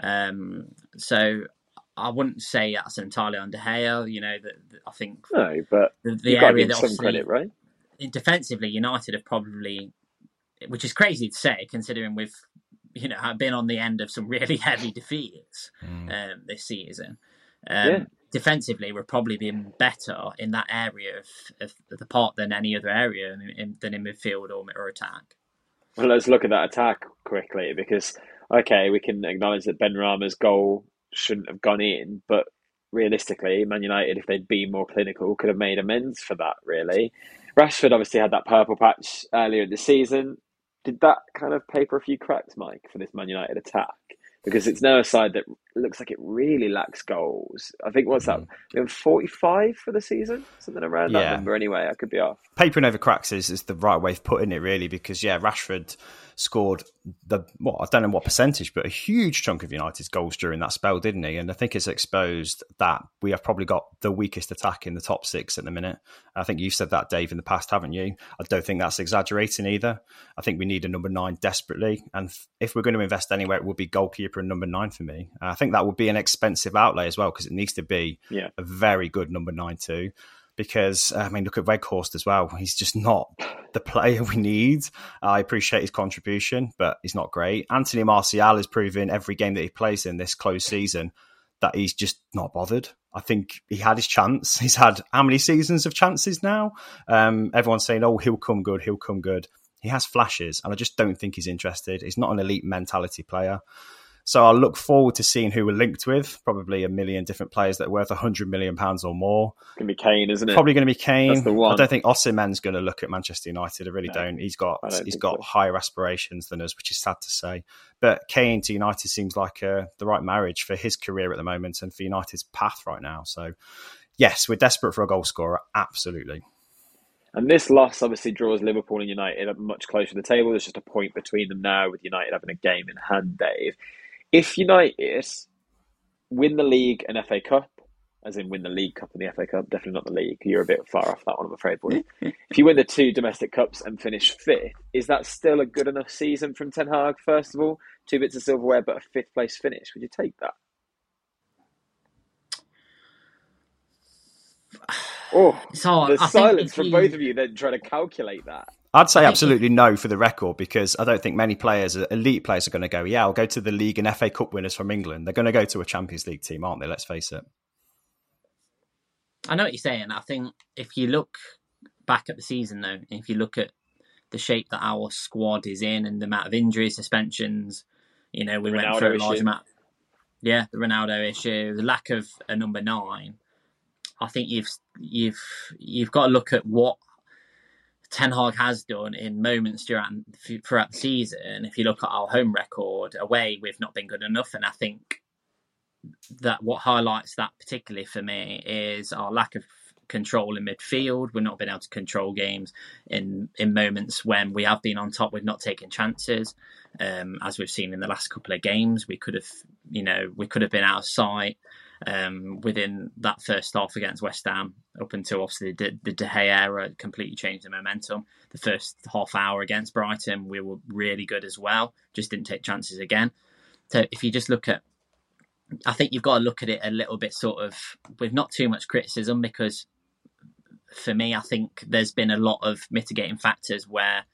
Um, so I wouldn't say that's entirely on De Gea. You know, that I think no, but the, the you've got to area give that some credit, right? Defensively, United have probably, which is crazy to say, considering we've, you know, been on the end of some really heavy defeats mm. um, this season. Um, yeah. Defensively, we're probably being better in that area of, of the park than any other area in, in, than in midfield or, or attack. Well, let's look at that attack quickly because, okay, we can acknowledge that Benrahma's goal shouldn't have gone in, but realistically, Man United, if they'd been more clinical, could have made amends for that, really. Rashford obviously had that purple patch earlier in the season. Did that kind of paper a few cracks, Mike, for this Man United attack? Because it's now a side that looks like it really lacks goals. I think, what's that? We have forty-five for the season? Something around yeah. that number anyway. I could be off. Papering over cracks is, is the right way of putting it, really, because, yeah, Rashford scored the, well, I don't know what percentage, but a huge chunk of United's goals during that spell, didn't he? And I think it's exposed that we have probably got the weakest attack in the top six at the minute. I think you've said that, Dave, in the past, haven't you? I don't think that's exaggerating either. I think we need a number nine desperately. And if we're going to invest anywhere, it will be goalkeeper and number nine for me. I think that would be an expensive outlay as well, because it needs to be yeah. a very good number nine too. Because, I mean, look at Weghorst as well. He's just not the player we need. I appreciate his contribution, but he's not great. Anthony Martial is proving every game that he plays in this closed season that he's just not bothered. I think he had his chance. He's had how many seasons of chances now? Um, everyone's saying, oh, he'll come good, he'll come good. He has flashes, and I just don't think he's interested. He's not an elite mentality player. So I'll look forward to seeing who we're linked with. Probably a million different players that are worth one hundred million pounds or more. It's going to be Kane, isn't it? Probably going to be Kane. That's the one. I don't think Osimhen's going to look at Manchester United. I really no, don't. He's got don't he's got so. higher aspirations than us, which is sad to say. But Kane to United seems like uh, the right marriage for his career at the moment and for United's path right now. So, yes, we're desperate for a goal scorer. Absolutely. And this loss obviously draws Liverpool and United up much closer to the table. There's just a point between them now, with United having a game in hand, Dave. If United win the league and F A Cup, as in win the League Cup and the F A Cup, definitely not the league. You're a bit far off that one, I'm afraid, boy. If you win the two domestic cups and finish fifth, is that still a good enough season from Ten Hag, first of all? Two bits of silverware, but a fifth place finish. Would you take that? Oh, so the I silence from you... both of you then trying to calculate that. I'd say absolutely no for the record, because I don't think many players, elite players, are going to go, yeah, I'll go to the league and F A Cup winners from England. They're going to go to a Champions League team, aren't they? Let's face it. I know what you're saying. I think if you look back at the season, though, if you look at the shape that our squad is in and the amount of injuries, suspensions, you know, we the went Ronaldo through a large issue. amount. Yeah, the Ronaldo issue, the lack of a number nine. I think you've you've you've got to look at what Ten Hag has done in moments throughout, throughout the season. If you look at our home record, away we've not been good enough, and I think that what highlights that particularly for me is our lack of control in midfield. We've not been able to control games in in moments when we have been on top. We've not taken chances, um, as we've seen in the last couple of games. We could have, you know, we could have been out of sight um, within that first half against West Ham, up until obviously the, the De Gea era completely changed the momentum. The first half hour against Brighton, we were really good as well. Just didn't take chances again. So if you just look at, I think you've got to look at it a little bit sort of with not too much criticism, because for me, I think there's been a lot of mitigating factors where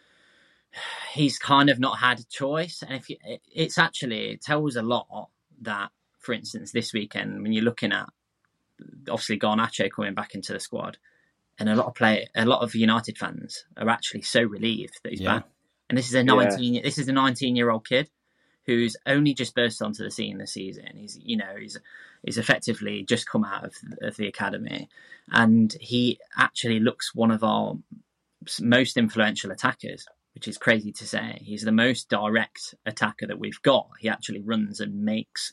he's kind of not had a choice. And if you, it's actually, it tells a lot that, for instance, this weekend, when you're looking at obviously Garnacho coming back into the squad, and a lot of play, a lot of United fans are actually so relieved that he's yeah. back. And this is a nineteen, yeah. this is a nineteen year old kid who's only just burst onto the scene this season. He's, you know, he's he's effectively just come out of, of the academy, and he actually looks one of our most influential attackers, which is crazy to say. He's the most direct attacker that we've got. He actually runs and makes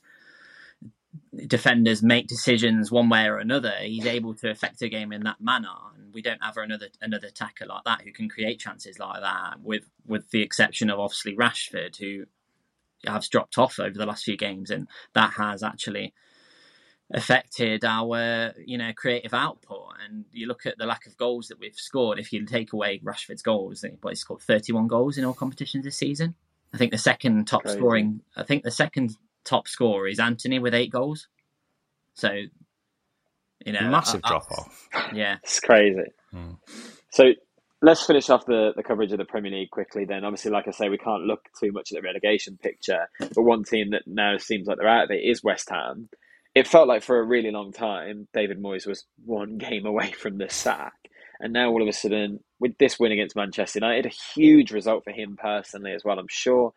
defenders make decisions one way or another. He's able to affect a game in that manner, and we don't have another another attacker like that who can create chances like that. With with the exception of obviously Rashford, who has dropped off over the last few games, and that has actually affected our, you know, creative output. And you look at the lack of goals that we've scored. If you take away Rashford's goals, he's scored thirty-one goals in all competitions this season. I think the second top Crazy. scoring, I think the second top scorer is Anthony with eight goals. So, you know, massive I, I, drop off. Yeah, it's crazy. Hmm. So let's finish off the, the coverage of the Premier League quickly then. Obviously, like I say, we can't look too much at the relegation picture, but one team that now seems like they're out of it is West Ham. It felt like for a really long time, David Moyes was one game away from the sack. And now all of a sudden, with this win against Manchester United, a huge result for him personally as well, I'm sure.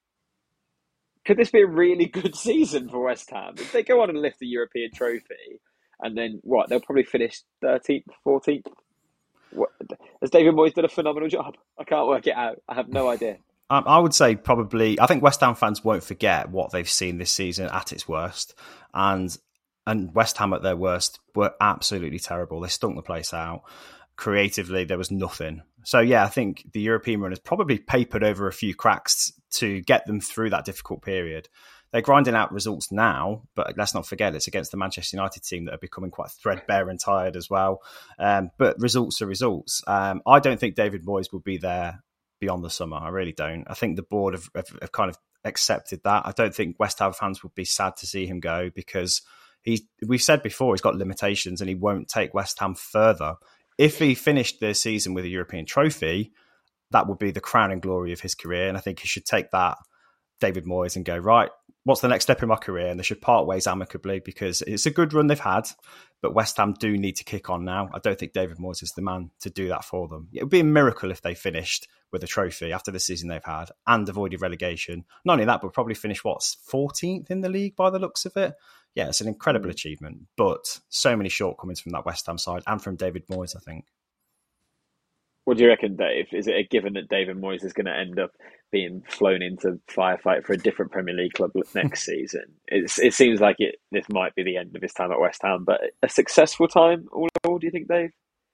Could this be a really good season for West Ham? If they go on and lift the European trophy, and then what? They'll probably finish thirteenth, fourteenth. What? Has David Moyes done a phenomenal job? I can't work it out. I have no idea. Um, I would say probably, I think West Ham fans won't forget what they've seen this season at its worst. And and West Ham at their worst were absolutely terrible. They stunk the place out. Creatively, there was nothing. So, yeah, I think the European run has probably papered over a few cracks to get them through that difficult period. They're grinding out results now, but let's not forget it's against the Manchester United team that are becoming quite threadbare and tired as well. Um, but results are results. Um, I don't think David Moyes will be there beyond the summer. I really don't. I think the board have, have, have kind of accepted that. I don't think West Ham fans would be sad to see him go, because he's, we've said before he's got limitations and he won't take West Ham further. If he finished the season with a European trophy, that would be the crowning glory of his career. And I think he should take that, David Moyes, and go, right, what's the next step in my career? And they should part ways amicably, because it's a good run they've had, but West Ham do need to kick on now. I don't think David Moyes is the man to do that for them. It would be a miracle if they finished with a trophy after the season they've had and avoided relegation. Not only that, but probably finish, what, fourteenth in the league by the looks of it? Yeah, it's an incredible achievement, but so many shortcomings from that West Ham side and from David Moyes, I think. What do you reckon, Dave? Is it a given that David Moyes is going to end up being flown into firefight for a different Premier League club next season? It's, it seems like it. This might be the end of his time at West Ham, but a successful time all in all, do you think, Dave?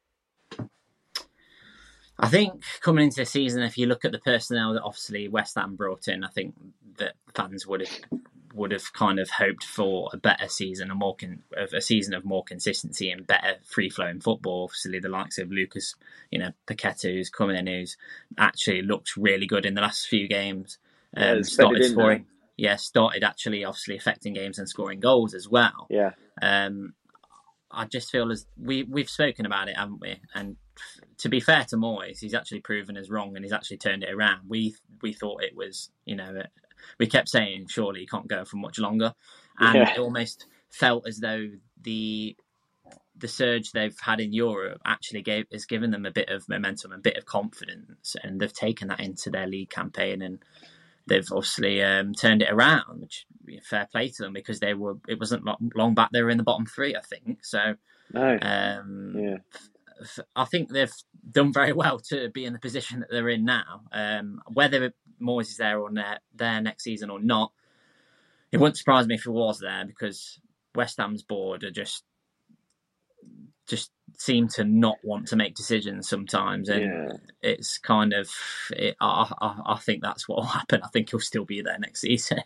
I think coming into the season, if you look at the personnel that obviously West Ham brought in, I think that fans would have would have kind of hoped for a better season, a more con- a season of more consistency and better free flowing football. Obviously, the likes of Lucas, you know, Paqueta, who's coming in, who's actually looked really good in the last few games. Um, yeah, started scoring, now. yeah, started actually obviously affecting games and scoring goals as well. Yeah. Um, I just feel as we we've spoken about it, haven't we? And to be fair to Moyes, he's actually proven us wrong and he's actually turned it around. We we thought it was, you know, we kept saying surely he can't go for much longer, and yeah. It almost felt as though the the surge they've had in Europe actually gave has given them a bit of momentum, a bit of confidence, and they've taken that into their league campaign, and they've obviously um, turned it around, which fair play to them, because they were it wasn't long back they were in the bottom three, I think. So no. um, yeah. I think they've done very well to be in the position that they're in now. Um, whether Moyes is there or ne- there next season or not, it wouldn't surprise me if he was there, because West Ham's board are just just seem to not want to make decisions sometimes, and yeah. it's kind of it, I, I, I think that's what will happen. I think he'll still be there next season.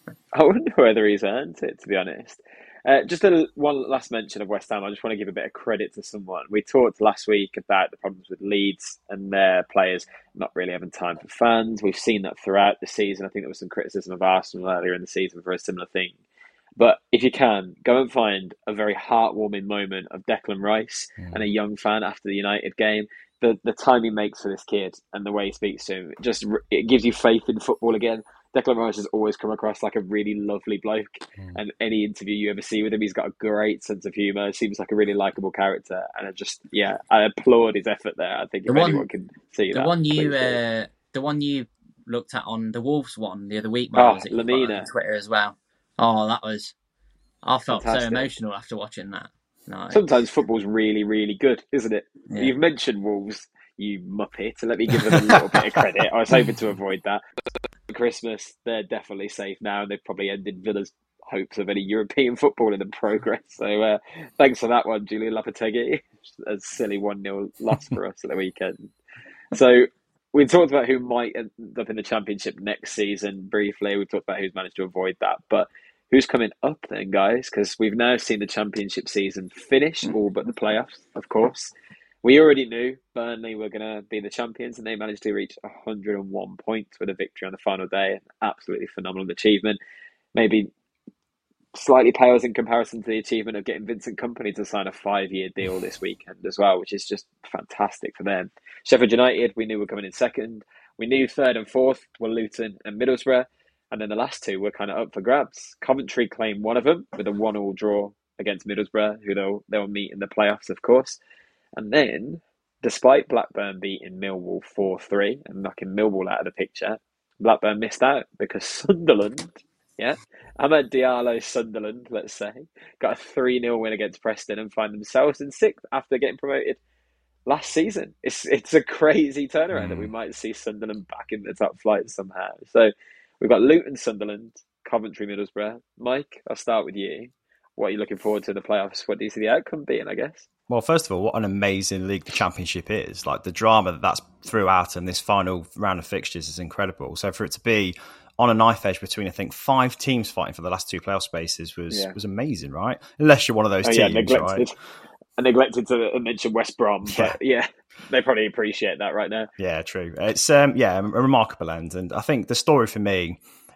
I wonder whether he's earned it, to be honest. Uh, just a, one last mention of West Ham. I just want to give a bit of credit to someone. We talked last week about the problems with Leeds and their players not really having time for fans. We've seen that throughout the season. I think there was some criticism of Arsenal earlier in the season for a similar thing. But if you can, go and find a very heartwarming moment of Declan Rice mm. and a young fan after the United game. The the time he makes for this kid and the way he speaks to him, just it gives you faith in football again. Declan Rice has always come across like a really lovely bloke, mm. and any interview you ever see with him, he's got a great sense of humour. Seems like a really likeable character, and I just yeah, I applaud his effort there. I think if one, anyone can see the that, one you uh, the one you looked at on the Wolves one the other week, Miles, oh, Lamina on Twitter as well. Oh, that was I felt Fantastic. so emotional after watching that. No, Sometimes football's really, really good, isn't it? Yeah. You've mentioned Wolves, you muppet, so let me give them a little bit of credit. I was hoping to avoid that. For Christmas, they're definitely safe now, and they've probably ended Villa's hopes of any European football in the progress. So uh, thanks for that one, Julian Lopetegui. A silly one nil loss for us at the weekend. So we talked about who might end up in the Championship next season briefly. We've talked about who's managed to avoid that, but who's coming up then, guys? Because we've now seen the Championship season finish, all but the playoffs, of course. We already knew Burnley were going to be the champions, and they managed to reach one hundred and one points with a victory on the final day. An absolutely phenomenal achievement. Maybe slightly pales in comparison to the achievement of getting Vincent Kompany to sign a five-year deal this weekend as well, which is just fantastic for them. Sheffield United, we knew were coming in second. We knew third and fourth were Luton and Middlesbrough. And then the last two were kind of up for grabs. Coventry claimed one of them with a one-all draw against Middlesbrough, who they'll, they'll meet in the playoffs, of course. And then, despite Blackburn beating Millwall four three and knocking Millwall out of the picture, Blackburn missed out because Sunderland, yeah, Amad Diallo's Sunderland, let's say, got a three nil win against Preston and find themselves in sixth after getting promoted last season. It's it's a crazy turnaround mm. that we might see Sunderland back in the top flight somehow. So we've got Luton, Sunderland, Coventry, Middlesbrough. Mike, I'll start with you. What are you looking forward to in the playoffs? What do you see the outcome being, I guess? Well, first of all, what an amazing league the Championship is. Like, the drama that that's throughout and this final round of fixtures is incredible. So for it to be on a knife edge between, I think, five teams fighting for the last two playoff spaces was yeah. was amazing, right? Unless you're one of those oh, teams, yeah, neglected. right? I neglected to mention West Brom, but yeah. yeah, they probably appreciate that right now. Yeah, true. It's, um, yeah, a remarkable end. And I think the story for me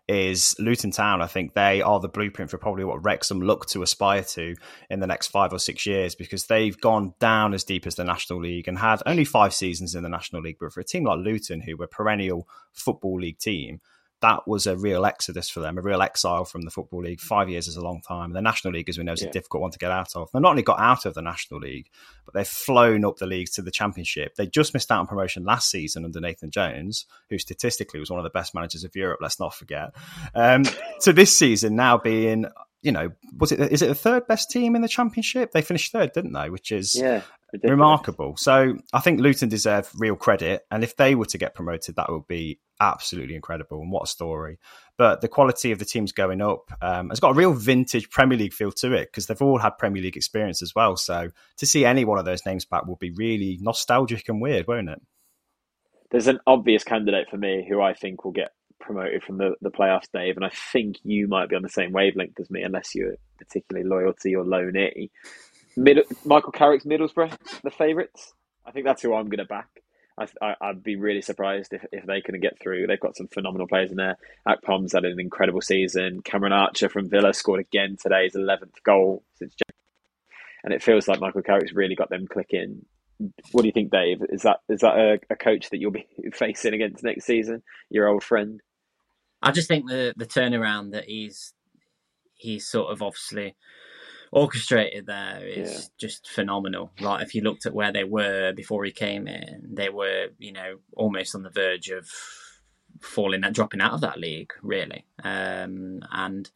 is Luton Town. I think they are the blueprint for probably what Wrexham look to aspire to in the next five or six years, because they've gone down as deep as the National League and had only five seasons in the National League. But for a team like Luton, who were a perennial Football League team, that was a real exodus for them, a real exile from the Football League. Five years is a long time. The National League, as we know, is yeah. a difficult one to get out of. They've not only got out of the National League, but they've flown up the leagues to the Championship. They just missed out on promotion last season under Nathan Jones, who statistically was one of the best managers of Europe, let's not forget. Um, so this season now being... You know, was it? Is it the third best team in the Championship? They finished third, didn't they? Which is yeah, remarkable. So I think Luton deserve real credit. And if they were to get promoted, that would be absolutely incredible. And what a story. But the quality of the teams going up um, has got a real vintage Premier League feel to it because they've all had Premier League experience as well. So to see any one of those names back will be really nostalgic and weird, won't it? There's an obvious candidate for me who I think will get promoted from the, the playoffs, Dave, and I think you might be on the same wavelength as me, unless you're particularly loyal to your loanee. Mid- Michael Carrick's Middlesbrough, the favourites. I think that's who I'm going to back. I, I, I'd be really surprised if, if they couldn't get through. They've got some phenomenal players in there. Akpom's had an incredible season. Cameron Archer from Villa scored again today, his eleventh goal since January. And it feels like Michael Carrick's really got them clicking. What do you think, Dave? Is that is that a, a coach that you'll be facing against next season? Your old friend? I just think the the turnaround that he's he's sort of obviously orchestrated there is yeah. just phenomenal. Like if you looked at where they were before he came in, they were, you know, almost on the verge of falling and dropping out of that league, really. Um, and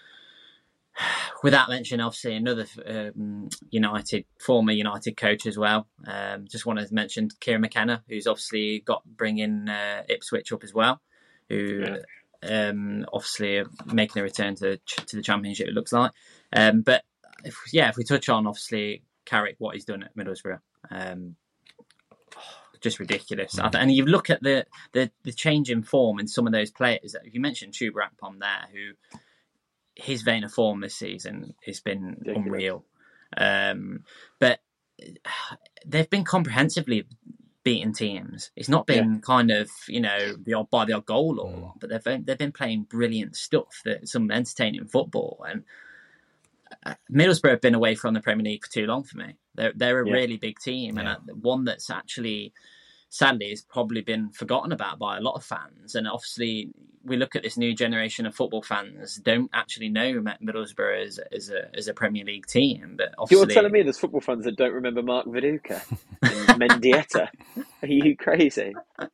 without mentioning, obviously, another um, United, former United coach as well. Um, just wanted to mention Kieran McKenna, who's obviously got bringing uh, Ipswich up as well, who yeah. um, obviously are making a return to to the Championship, it looks like. Um, but if, yeah, if we touch on, obviously, Carrick, what he's done at Middlesbrough, um, just ridiculous. Mm. And you look at the, the, the change in form in some of those players. You mentioned Chuba Akpom there, who... his vein of form this season has been Ridiculous. unreal. Um, but they've been comprehensively beating teams. It's not been yeah. kind of, you know, the odd by the odd goal or mm. but they've been, they've been playing brilliant stuff, that some entertaining football. And Middlesbrough have been away from the Premier League for too long for me. They're they're a yeah. really big team, yeah. and one that's actually, sadly, has probably been forgotten about by a lot of fans. And obviously, we look at this new generation of football fans don't actually know Middlesbrough as, as a as a Premier League team. But obviously, you're telling me there's football fans that don't remember Mark Viduka and Mendieta? Are you crazy?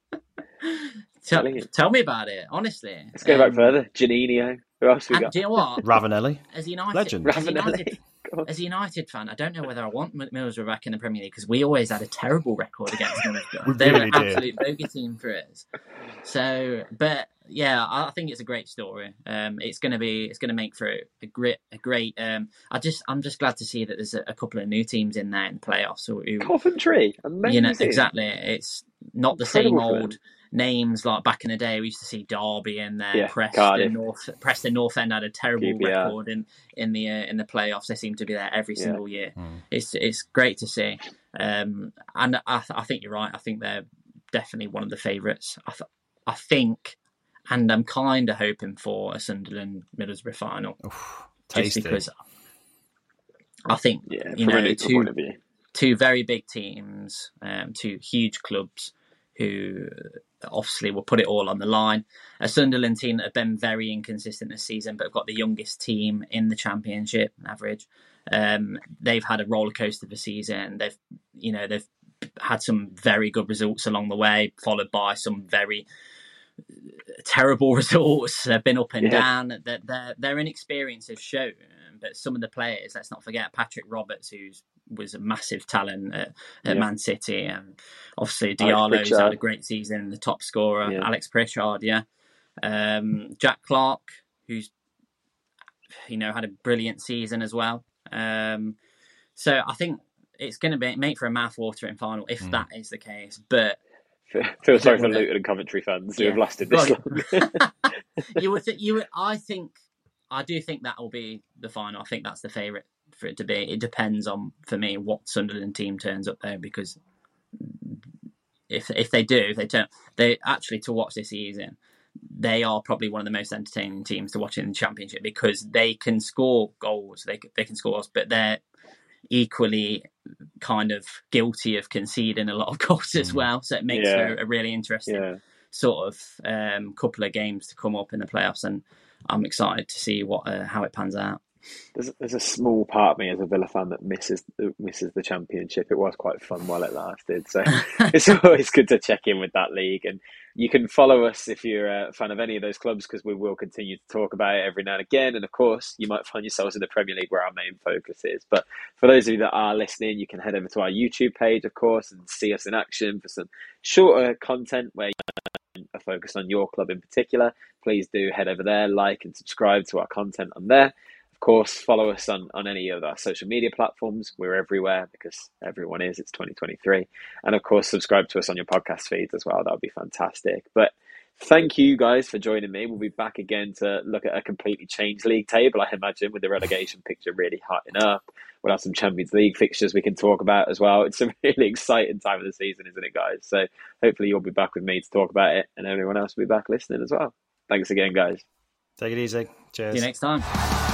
Tell, tell me about it, honestly. Let's go um, back further. Janino. Who else we and got? Do you know what? Ravanelli. As United, Legend. As United, as a United fan, I don't know whether I want Middlesbrough back in the Premier League because we always had a terrible record against Middlesbrough. They really were an absolute bogey team for us. So, but yeah, I think it's a great story. Um, it's going to be, it's going to make for a, a great, a great. Um, I just, I'm just glad to see that there's a, a couple of new teams in there in the playoffs. Who, Coventry, amazing. You know, exactly. It's not the Incredible same old names like back in the day. We used to see Derby in there. Yeah, Preston North, Preston North End had a terrible Q P R record in in the uh, in the playoffs. They seem to be there every yeah. single year. Mm. It's it's great to see, um, and I, th- I think you're right. I think they're definitely one of the favourites. I th- I think, and I'm kind of hoping for a Sunderland Middlesbrough final, Oof, just because I think yeah, you know two two very big teams, um, two huge clubs who obviously will put it all on the line. A Sunderland team that have been very inconsistent this season, but have got the youngest team in the Championship average. Um, they've had a roller coaster of a season. They've, you know, they've had some very good results along the way, followed by some very terrible results. They've been up and yeah. down. Their, their, their inexperience has shown, but some of the players, let's not forget Patrick Roberts, who's was a massive talent at, at yeah. Man City. And obviously, Diallo's had a great season, the top scorer. Yeah. Alex Pritchard, yeah. Um, Jack Clark, who's you know had a brilliant season as well. Um, so I think it's going to be make for a mouth-watering final if mm. that is the case. But feel sorry for Luton and Coventry fans who yeah. have lasted this long. you would, th- you would, I think, I do think that will be the final. I think that's the favourite for it to be. It depends on, for me, what Sunderland team turns up there, because if if they do, if they turn, they actually to watch this season, they are probably one of the most entertaining teams to watch in the Championship because they can score goals. They they can score goals, but they're equally kind of guilty of conceding a lot of goals as well. So it makes yeah. for a really interesting yeah. sort of um, couple of games to come up in the playoffs, and I'm excited to see what uh, how it pans out. There's, there's a small part of me as a Villa fan that misses misses the Championship. It was quite fun while it lasted, so it's always good to check in with that league. And you can follow us if you're a fan of any of those clubs, because we will continue to talk about it every now and again. And of course, you might find yourselves in the Premier League, where our main focus is. But for those of you that are listening, you can head over to our YouTube page, of course, and see us in action for some shorter content where you are focused on your club in particular. Please do head over there, like and subscribe to our content on there. Of course, follow us on, on any of our social media platforms. We're everywhere because everyone is. It's twenty twenty-three. And of course, subscribe to us on your podcast feeds as well. That would be fantastic. But thank you guys for joining me. We'll be back again to look at a completely changed league table, I imagine, with the relegation picture really hotting up. We'll have some Champions League fixtures we can talk about as well. It's a really exciting time of the season, isn't it, guys? So hopefully you'll be back with me to talk about it, and everyone else will be back listening as well. Thanks again, guys. Take it easy. Cheers. See you next time.